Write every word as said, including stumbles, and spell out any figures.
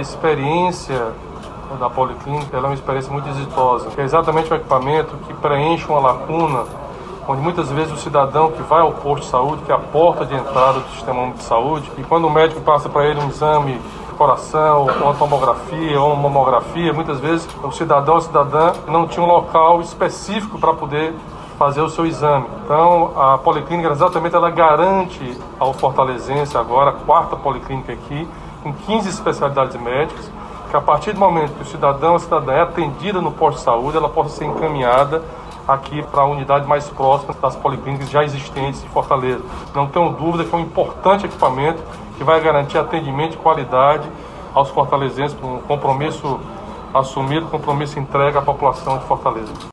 experiência da Policlínica ela é uma experiência muito exitosa, que é exatamente o equipamento que preenche uma lacuna, onde muitas vezes o cidadão que vai ao posto de saúde, que é a porta de entrada do Sistema Único de Saúde, e quando o médico passa para ele um exame de coração, ou uma tomografia, ou uma mamografia, muitas vezes o cidadão ou a cidadã não tinha um local específico para poder fazer o seu exame. Então, a Policlínica exatamente ela garante ao fortalezense agora, a quarta Policlínica aqui, em quinze especialidades médicas, que a partir do momento que o cidadão ou a cidadã é atendida no posto de saúde, ela possa ser encaminhada aqui para a unidade mais próxima das policlínicas já existentes em Fortaleza. Não tenho dúvida que é um importante equipamento que vai garantir atendimento de qualidade aos fortalezenses, com um compromisso assumido, compromisso entregue à população de Fortaleza.